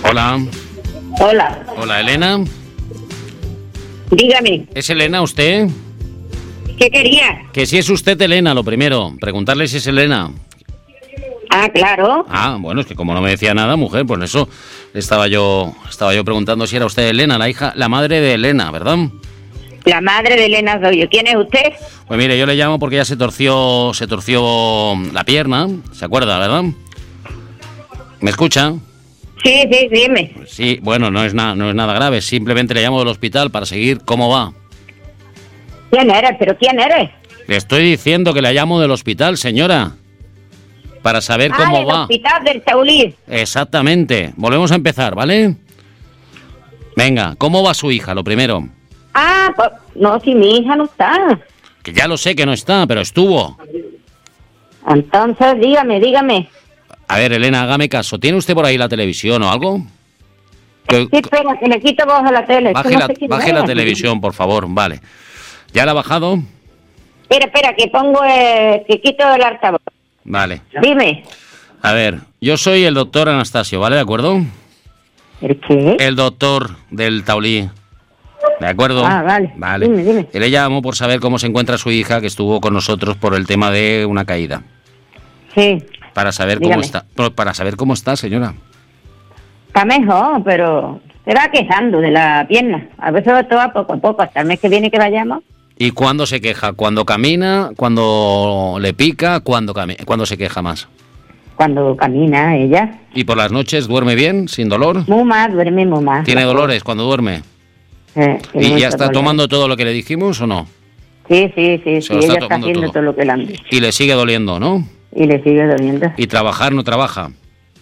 Hola. Hola. Hola, Elena. Dígame. ¿Es Elena usted? ¿Qué quería? Que si es usted Elena, lo primero. Preguntarle si es Elena. Ah, claro. Ah, bueno, es que como no me decía nada, mujer, pues eso estaba yo preguntando si era usted Elena, la madre de Elena, ¿verdad? La madre de Elena soy yo. ¿Quién es usted? Pues mire, yo le llamo porque ya se torció la pierna, ¿se acuerda, verdad? ¿Me escucha? Sí, dime. Pues sí, bueno, no es nada grave, simplemente le llamo del hospital para seguir cómo va. ¿Quién eres? ¿Pero quién eres? Le estoy diciendo que la llamo del hospital, señora, para saber cómo va. del hospital del Taulí. Exactamente. Volvemos a empezar, ¿vale? Venga, ¿cómo va su hija, lo primero? Ah, pues, no, si mi hija no está. Que ya lo sé que no está, pero estuvo. Entonces, dígame. A ver, Elena, hágame caso. ¿Tiene usted por ahí la televisión o algo? Sí, espera, que le quito voz a la tele. Baje la televisión, por favor. Vale. ¿Ya la ha bajado? Espera, que pongo, que quito el altavoz. Vale. Dime. A ver, yo soy el doctor Anastasio, ¿vale? ¿De acuerdo? ¿El qué? El doctor del Taulí. ¿De acuerdo? Ah, vale. Vale. Dime. Y le llamo por saber cómo se encuentra su hija, que estuvo con nosotros por el tema de una caída. Sí. Para saber cómo está. No, para saber cómo está, señora. Está mejor, pero se va quejando de la pierna. A veces todo a poco, hasta el mes que viene que vayamos. ¿Y cuándo se queja? ¿Cuando camina? ¿Cuando le pica? ¿Cuándo se queja más? Cuando camina ella. ¿Y por las noches duerme bien, sin dolor? Duerme muy mal. ¿Tiene dolores cuando duerme? ¿Y ya está tomando todo lo que le dijimos o no? Sí, ella está haciendo todo lo que le han dicho. Y le sigue doliendo, ¿no? Y le sigue doliendo. ¿Y trabajar no trabaja?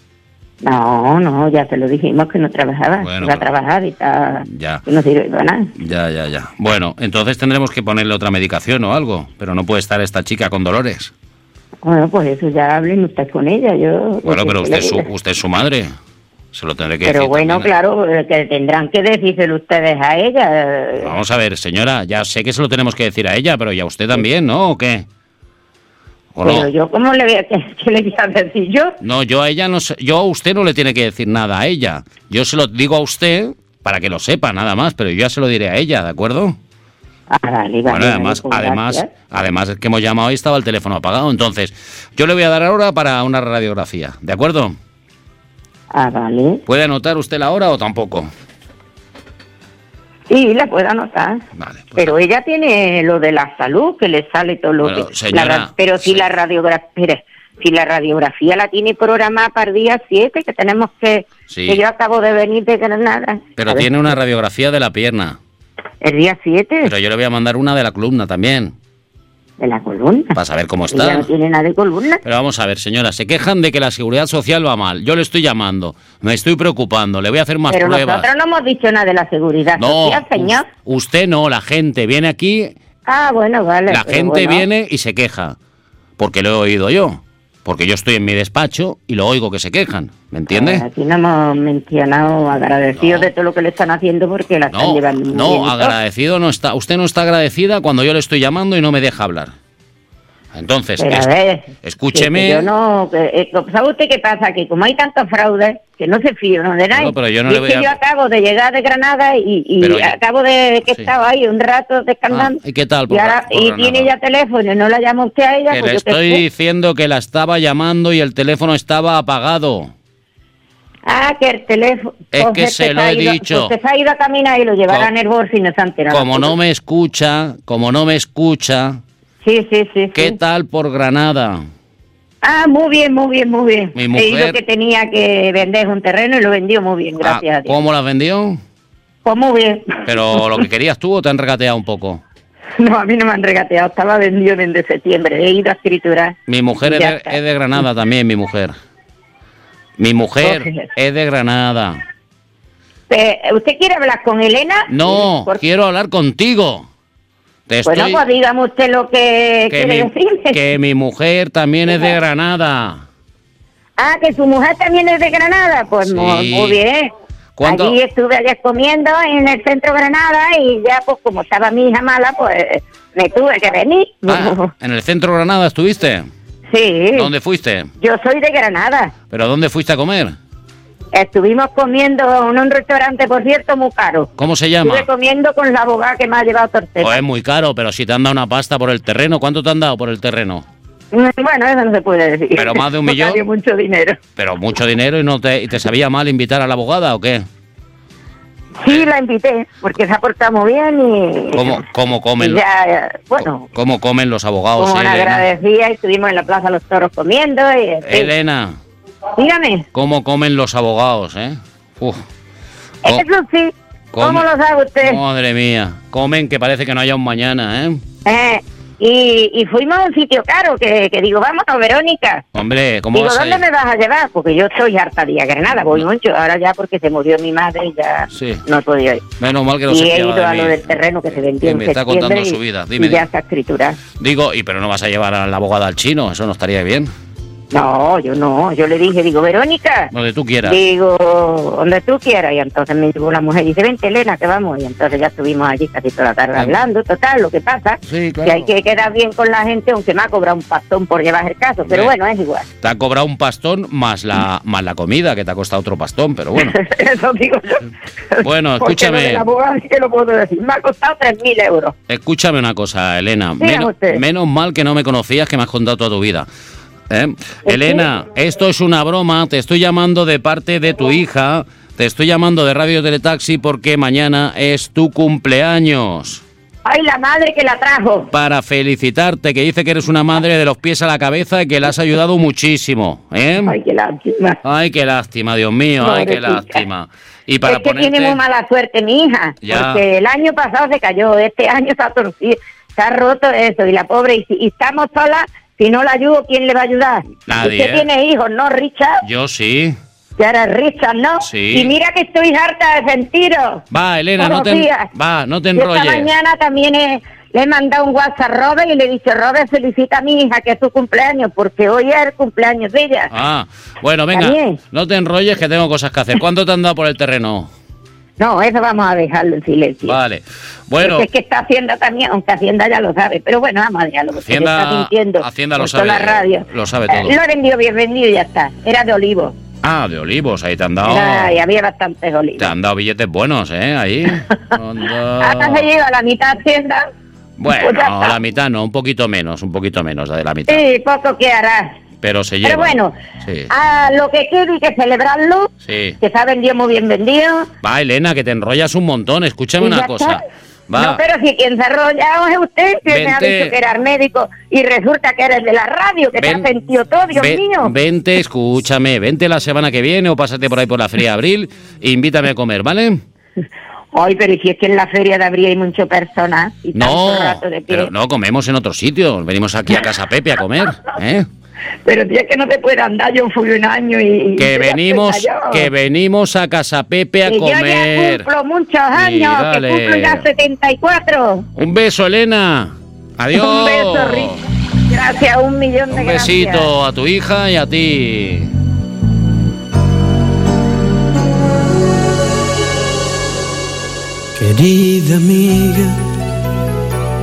No, ya se lo dijimos que no trabajaba. Bueno, iba a trabajar y está... Ya. Que no sirve para nada. Ya. Bueno, entonces tendremos que ponerle otra medicación o algo, pero no puede estar esta chica con dolores. Bueno, pues eso ya hablen usted con ella. Bueno, pero usted es su madre. Se lo tendré que decir. Pero bueno, también. claro, que tendrán que decírselo ustedes a ella. Vamos a ver, señora, ya sé que se lo tenemos que decir a ella, pero ya usted también, ¿no? ¿O qué? ¿O pero no? yo, ¿cómo le voy qué le voy a decir yo? No, yo a ella no sé, yo a usted no le tiene que decir nada a ella. Yo se lo digo a usted para que lo sepa, nada más, pero yo ya se lo diré a ella, ¿de acuerdo? Ah, vale, Bueno, pues además es que hemos llamado y estaba el teléfono apagado, entonces yo le voy a dar ahora para una radiografía, ¿de acuerdo? Ah, vale. ¿Puede anotar usted la hora o tampoco? Sí, la puedo anotar. Vale. Pues pero ella tiene lo de la salud, que le sale todo lo que... Señora, pero si la radiografía la tiene programada para el día 7, que tenemos que... Sí. Que yo acabo de venir de Granada. Pero tiene una radiografía de la pierna. ¿El día 7? Pero yo le voy a mandar una de la columna también. ¿De la columna? Para saber cómo está. Ella no tiene nada de columna. Pero vamos a ver, señora, se quejan de que la seguridad social va mal. Yo le estoy llamando, me estoy preocupando, le voy a hacer más pruebas. Pero nosotros no hemos dicho nada de la seguridad social, señor. Usted no, la gente viene aquí. Ah, bueno, vale. La gente viene y se queja. Porque lo he oído yo. Porque yo estoy en mi despacho y lo oigo que se quejan. ¿Me entiende? Aquí no hemos mencionado agradecidos de todo lo que le están haciendo porque la están llevando muy bien. No, agradecido no está. Usted no está agradecida cuando yo le estoy llamando y no me deja hablar. Entonces, escúcheme. Yo no, ¿sabe usted qué pasa? Que como hay tantos fraudes, que no se fían de nadie. No, pero yo no yo acabo de llegar de Granada y acabo de que estaba ahí un rato descansando. ¿Y qué tal? Y tiene ya teléfono y no la llama usted a ella. Que le estoy diciendo que la estaba llamando y el teléfono estaba apagado. Ah, que el teléfono... Es que se lo he dicho. Usted se ha ido a caminar y lo llevará en el bolso y no se ha enterado. Como no me escucha... Sí. ¿Qué tal por Granada? Ah, muy bien. Mi mujer... He ido que tenía que vender un terreno y lo vendió muy bien, gracias a Dios. ¿Cómo lo vendió? Pues muy bien. ¿Pero lo que querías tú o te han regateado un poco? No, a mí no me han regateado, estaba vendido desde septiembre, he ido a escriturar. Mi mujer es de Granada también, mi mujer. Mi mujer es de Granada. ¿Usted quiere hablar con Elena? No, quiero hablar contigo. Bueno, pues dígame usted lo que quiere decirme. Que mi mujer también es de Granada. Ah, que su mujer también es de Granada. Pues muy bien. Allí estuve ayer comiendo en el centro de Granada y ya, pues como estaba mi hija mala, pues me tuve que venir. ¿En el centro de Granada estuviste? Sí. ¿Dónde fuiste? Yo soy de Granada. ¿Pero dónde fuiste a comer? Estuvimos comiendo en un restaurante, por cierto, muy caro. ¿Cómo se llama? Estuve comiendo con la abogada que me ha llevado tortera. Pues es muy caro, pero si te han dado una pasta por el terreno, ¿cuánto te han dado por el terreno? Bueno, eso no se puede decir. ¿Pero más de 1 millón? Porque mucho dinero. Pero mucho dinero y te sabía mal invitar a la abogada, ¿o qué? Sí, la invité, porque se ha portado muy bien y... ¿Cómo comen? Bueno... ¿Cómo comen los abogados? Como agradecía, y estuvimos en la Plaza Los Toros comiendo y... Elena. Dígame. ¿Cómo comen los abogados, Uf. Eso sí. ¿Cómo lo sabe usted? Madre mía. Comen que parece que no haya un mañana, Y fuimos a un sitio caro, que digo, vámonos, Verónica. Hombre, ¿cómo digo, vas a ir? ¿dónde me vas a llevar? Porque yo soy harta de Granada, voy mucho. Ahora ya porque se murió mi madre y ya no he podido ir. Menos mal que no y se he fiaba ido de a mí. lo del terreno que se vendió en me está contando su vida. Dime. Y ya está escritura. Digo, pero no vas a llevar a la abogada al chino, eso no estaría bien. No, yo le dije, Verónica. Donde tú quieras. Digo, donde tú quieras. Y entonces me llevó la mujer y dice, vente, Elena, que vamos. Y entonces ya estuvimos allí casi toda la tarde hablando. Total, lo que pasa, que hay que quedar bien con la gente, aunque me ha cobrado un pastón por llevar el caso. Pero bueno, es igual. Te ha cobrado un pastón más la comida, que te ha costado otro pastón, pero bueno. Eso digo yo. Bueno, escúchame. Porque la abogada sí que lo puedo decir. Me ha costado 3.000 euros. Escúchame una cosa, Elena. Menos mal que no me conocías, que me has contado toda tu vida. Elena, esto es una broma, te estoy llamando de parte de tu hija, te estoy llamando de Radio Teletaxi porque mañana es tu cumpleaños. ¡Ay, la madre que la trajo! Para felicitarte, que dice que eres una madre de los pies a la cabeza y que la has ayudado muchísimo, ¡Ay, qué lástima! ¡Ay, qué lástima, Dios mío! ¡Ay, qué lástima! Y para es que tiene muy mala suerte mi hija, porque el año pasado se cayó, este año se ha torcido, se ha roto eso, y la pobre, y estamos solas. Si no la ayudo, ¿quién le va a ayudar? Nadie. Usted tiene hijos, ¿no, Richard? Yo sí. Ya eres Richard, ¿no? Sí. Y mira que estoy harta de sentiros. Va, Elena, no te enrolles. Esta mañana también le he mandado un WhatsApp a Robert y le he dicho, Robert, felicita a mi hija que es su cumpleaños, porque hoy es el cumpleaños de ella. Ah, bueno, venga, ¿También? No te enrolles que tengo cosas que hacer. ¿Cuánto te han dado por el terreno? No, eso vamos a dejarlo en silencio. Vale, bueno. Porque es que está Hacienda también, aunque Hacienda ya lo sabe. Pero bueno, vamos a dejarlo. Hacienda lo sabe. La radio. Lo sabe todo. Lo he vendido bien vendido y ya está. Era de olivos. Ah, de olivos, ahí te han dado. Y había bastantes olivos. Te han dado billetes buenos, ahí. Ahora se lleva la mitad Hacienda. Bueno, pues la mitad no, un poquito menos de la mitad. Sí, poco que harás. Pero se lleva. Pero bueno, sí. A lo que quiero y que celebrarlo, que se ha vendido muy bien vendido. Va, Elena, que te enrollas un montón, escúchame una cosa. Va. No, pero si quien se enrolla es usted, que me ha dicho que eras médico y resulta que eres de la radio, que te has sentido todo, Dios mío. Vente, escúchame, vente la semana que viene o pásate por ahí por la Feria de Abril e invítame a comer, ¿vale? Ay, pero si es que en la Feria de Abril hay mucho personas y tanto rato de pie. Pero no, comemos en otro sitio, venimos aquí a Casa Pepe a comer, Pero si es que no te puede andar, yo fui un año y que venimos a Casa Pepe a comer. Yo ya cumplo muchos años, que cumplo ya 74. Un beso, Elena. Adiós. Un beso, Rick. Gracias, 1.000.000 de gracias. Un besito a tu hija y a ti. Querida amiga,